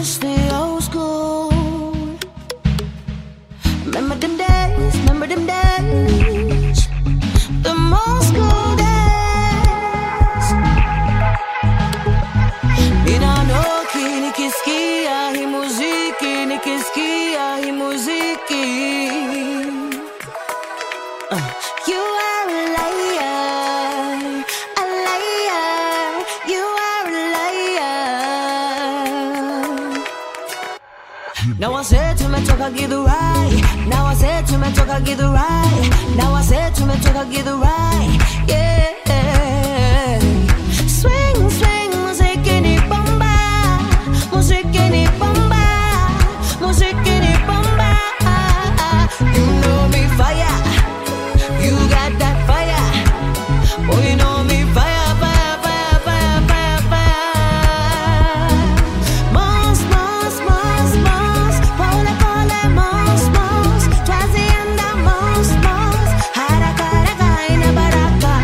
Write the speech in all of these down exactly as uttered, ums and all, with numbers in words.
miss the old school. Remember them days, remember them days, the old school days. Ninanoki nikisikia hii muziki, nikisikia hii muziki. uh, You are a liar, a liar, you are a liar. Now I said to me, tumetoka Githurai. Now I said to me, tumetoka Githurai. Now I said to me, tumetoka Githurai. Yeah. Swing, swing, muziki ni bomba, muziki ni bomba, muziki ni bomba. You know me fire, you got that fire. Oh, you know me fire, fire, fire, fire, fire, fire. Mos, mos, mos, mos, pole, pole, mos, mos. Twazienda mos, mos, haraka, haraka, ina baraka.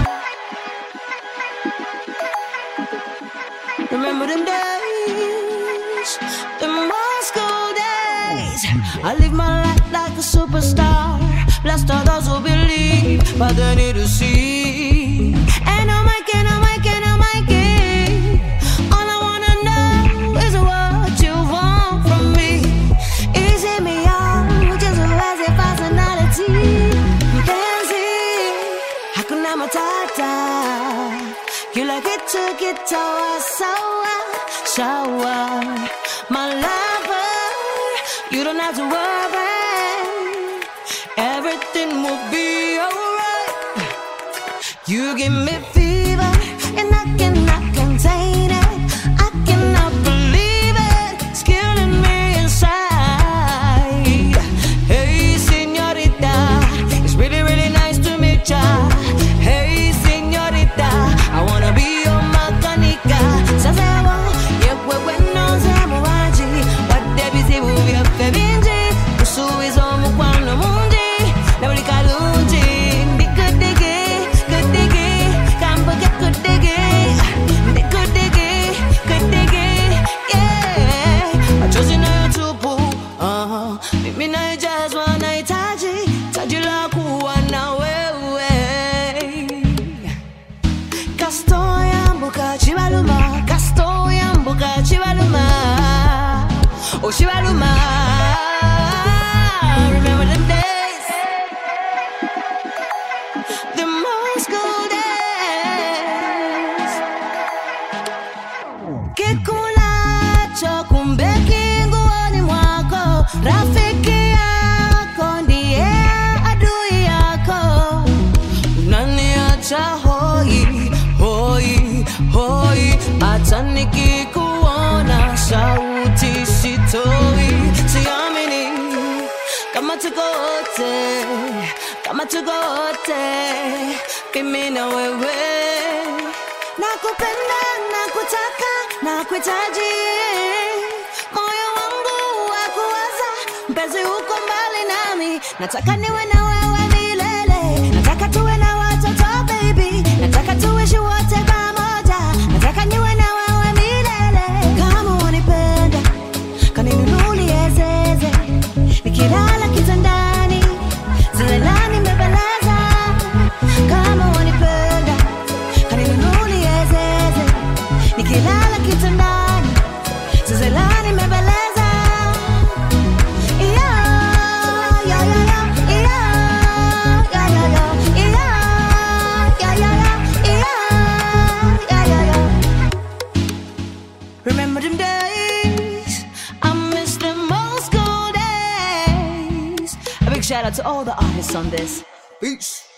Remember them days, them Moscow days. I live my life like a superstar. Blessed are those who believe, but they need to see. And I'm making, I'm making, I'm making. All I wanna know is what you want from me. Easy me out, just as a personality. Mpenzi, hakuna matata. You like it to get sawa, sawa, sawa. My lover, you don't have to worry. Everything will be alright. You give me fever, and I cannot contain it. I cannot believe it, it's killing me inside. Hey, señorita, it's really, really nice to meet ya. Hey, señorita, I wanna be your makanika. Sasewo, yekwe weno zemuwaji. Wadebi zibu ya febinji. Kusuizo mukwano munji. Nobody got lunji. Be good diggy, good diggy. Kambo get good diggy. Be good diggy, good diggy. Yeah. Machozi nayotupu, uh-huh. Mimi naijazwa nahitaji taji la kuwa na wewe. Kasto yambuka chibaluma, kasto yambuka chibaluma. Oh, chibaluma. Remember them days, the Moscow days. Kikulacho kumbe kinguoni mwako. Rafiki yako ndiye adui yako. Unaniacha hoi, hoi, hoi. Hata nikikuona sauti sitoi. Siamini kama tuko wote, kama tuko wote, mimi na wewe. Nakupenda, nakutaka, nakuhitaji. Moyo wangu wakuwaza, mpenzi uko mbali nami. Nataka niwe na wewe milele. Nataka tuwe na watoto baby. Nataka tuishi wote pamoja. Nataka niwe na wewe milele. Kama wanipenda, kaninunulie zeze. Nikilala kitandani, zilelani mbebeleza. Kama wanipenda, kaninunulie zeze. Nikilala kitandani, zilelani mbebeleza. Yeah, yeah, yeah, yeah, yeah, yeah, yeah, yeah, yeah, yeah, yeah, yeah, yeah, yeah. Remember them days, I miss them old school days. A big shout out to all the artists on this. Peace.